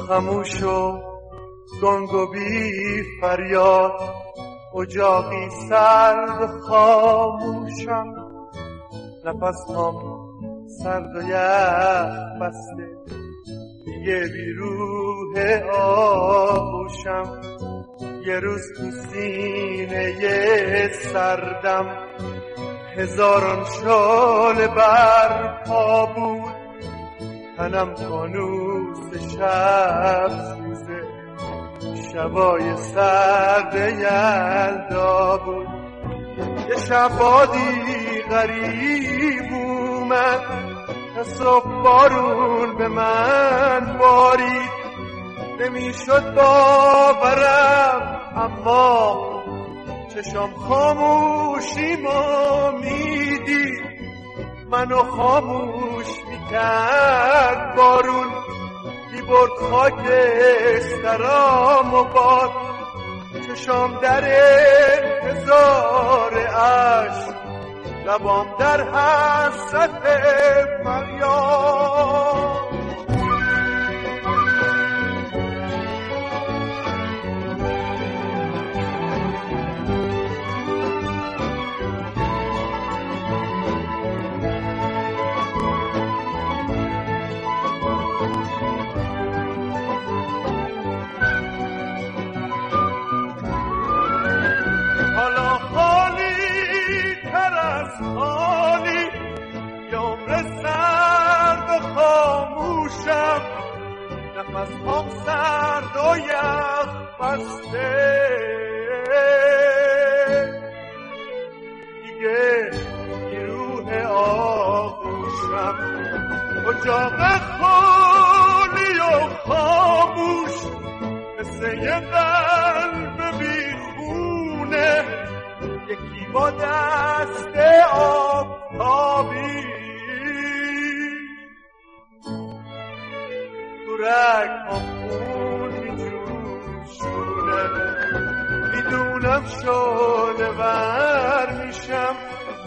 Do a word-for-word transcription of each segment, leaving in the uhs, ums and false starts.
خموش و گنگ و بی فریاد، اجاقی سرد و خاموشم، نفس هم سرد و یخ بسته، دیگه بی روح آغوشم. یه روز تو سینه سردم هزاران شعله برپا بود، تنم فانوس شب سوزه، شبای سرد یلدا بود. یه شب بادی غریب اومد، تا صبح بارون به من بارید، نمیشد باورم اما چشم خاموشی ما میدید، منو خاموش میکرد بارون، میبرد خاکسترام و باد، چشم در انتظار عشق، لبام در حسرت فریاد. حالا خالی تر از خالی، یمر سرد و خاموشم، نفس هم سرد و یخ بسته، دیگه نیروه آغوشم. اجاق خالی و خاموش، مثل یه قلب بیخونه، یکی با دست آفتابی تو رگ هم خون میجوشونه. میدونم شعله ور میشم،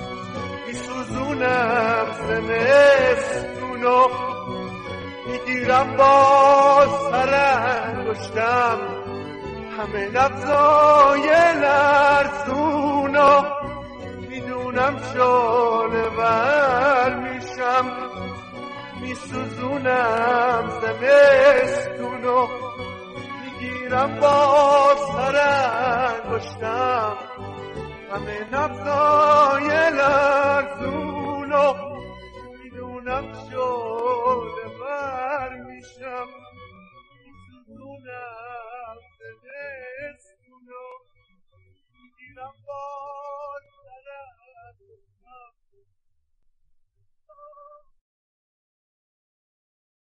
میسوزونم زمستونو، میگیرم با سر انگشتم همه نبضای لرزونو. میدونم شعله ور میشم، میسوزونم زمستونو، میگیرم با سر انگشتم همه نبضای لرزونو. میدونم شعله